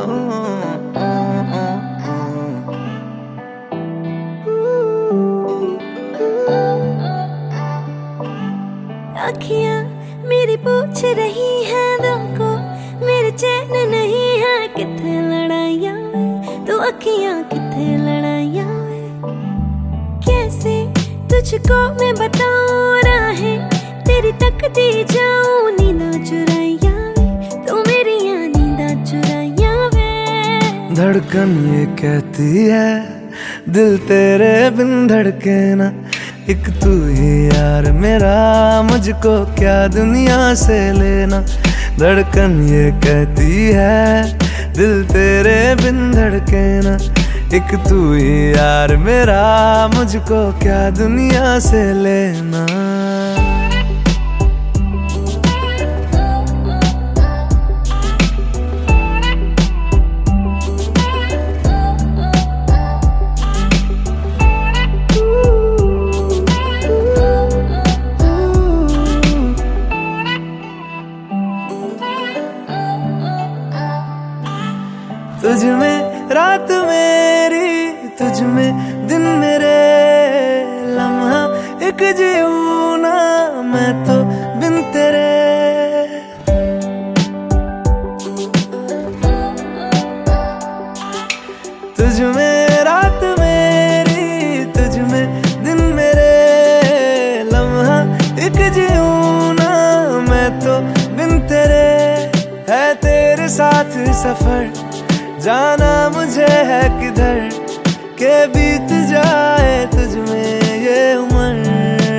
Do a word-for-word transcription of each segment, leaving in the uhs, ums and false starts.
अखियां मेरी पूछ रही हैं दिल को, मेरे चैन नहीं है किथे लड़ाइयां वे, तू अखियां किथे लड़ाइयां वे। कैसे तुझको मैं बताऊं राहें तेरी तकती जाऊं, नींदा चुराइयां वे, तू मेरी नींदा चुराइयां वे। धड़कन ये कहती है दिल तेरे बिन धड़के ना, एक तू ही यार मेरा, मुझको क्या दुनिया से लेना। धड़कन ये कहती है दिल तेरे बिन धड़के ना, एक तू ही यार मेरा, मुझको क्या दुनिया से लेना। तुझ में रात मेरी, तुझ में दिन मेरे, लम्हा एक जीऊं ना मैं तो बिन तेरे। तुझ में रात मेरी, तुझ में दिन मेरे, लम्हा एक जीऊं ना मैं तो बिन तेरे। है तेरे साथ सफर जाना मुझे है किधर, के बीत जाए तुझ में ये उम्र।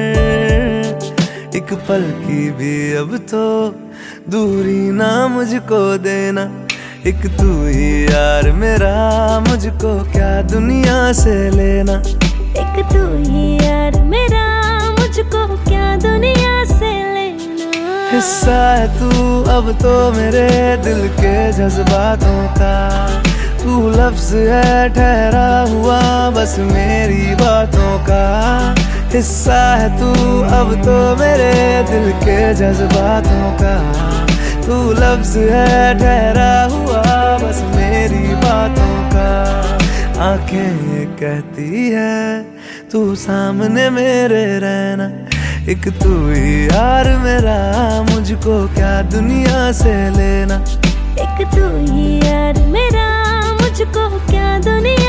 एक पल की भी अब तो दूरी ना मुझको देना, एक तू ही यार मेरा, मुझको क्या दुनिया से लेना। एक तू ही यार मेरा, मुझको क्या दुनिया से लेना। हिस्सा है तू अब तो मेरे दिल के जज्बातों का, तू लफ्ज है ठहरा हुआ बस मेरी बातों का। हिस्सा है तू अब तो मेरे दिल के जज्बातों का, तू लफ्ज है ठहरा हुआ बस मेरी बातों का। आंखें ये कहती है तू सामने मेरे रहना, एक तू ही यार मेरा, मुझको क्या दुनिया से लेना। एक तू ही यार मेरा, मुझको क्या दुनिया